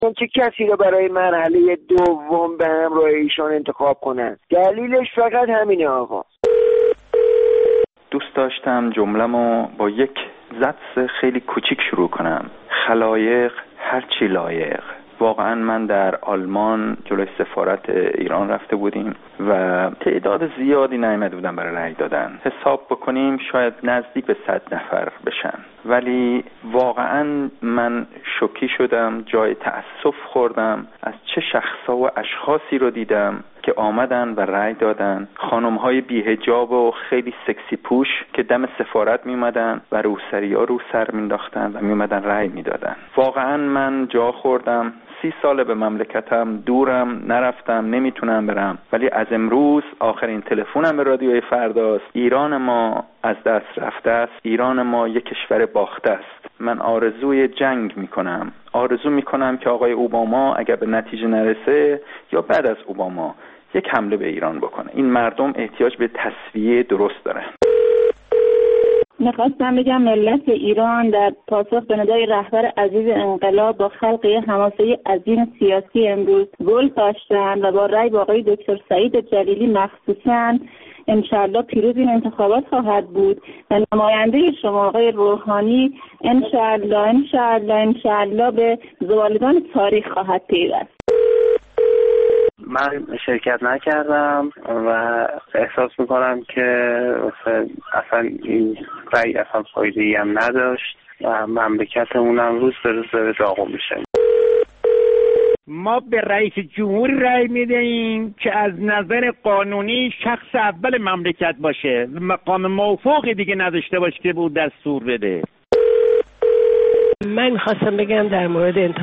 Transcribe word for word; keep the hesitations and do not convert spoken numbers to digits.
چه کسی رو برای مرحله دوم به همراه ایشان انتخاب کنن؟ دلیلش فقط همینه آقا. دوست داشتم جمله‌مو با یک زدس خیلی کوچیک شروع کنم. خلایق هرچی لایق. واقعا من در آلمان جلوی سفارت ایران رفته بودیم و تعداد زیادی نیامده بودن برای رأی دادن. حساب بکنیم شاید نزدیک به صد نفر بشن، ولی واقعا من شوکه شدم، جای تأسف خوردم از چه شخصا و اشخاصی رو دیدم که آمدن و رأی دادن. خانم‌های بی‌حجاب و خیلی سکسی پوش که دم سفارت می‌اومدن و روسری‌ها رو سر می‌انداختن و می‌اومدن رأی می‌دادن. واقعا من جا خوردم. سی ساله به مملکتم دورم، نرفتم، نمیتونم برم، ولی از امروز آخرین تلفنم به رادیوی فرداست. ایران ما از دست رفته است. ایران ما یک کشور باخته است. من آرزوی جنگ میکنم. آرزو میکنم که آقای اوباما اگر به نتیجه نرسه یا بعد از اوباما یک حمله به ایران بکنه. این مردم احتیاج به تسویه درست دارن. میخواستم بگم ملت ایران در پاسخ به ندای رهبر عزیز انقلاب با خلق حماسه عظیم سیاسی امروز گل کاشتن و با رأی با آقای دکتر سعید جلیلی مخصوصاً انشاءالله پیروز این انتخابات خواهد بود و نماینده شما آقای روحانی انشاءالله انشاءالله انشاءالله به زوالدان تاریخ خواهد پیوست. من شرکت نکردم و احساس میکنم که اصلا این رأی اصلا فایده‌ای هم نداشت و مملکتمون هم روز به روز داره داغون میشه. ما به رئیس جمهور رأی میدهیم که از نظر قانونی شخص اول مملکت باشه، مقام موفوقی دیگه نداشته باشه که بود دستور بده. من خواستم بگم در مورد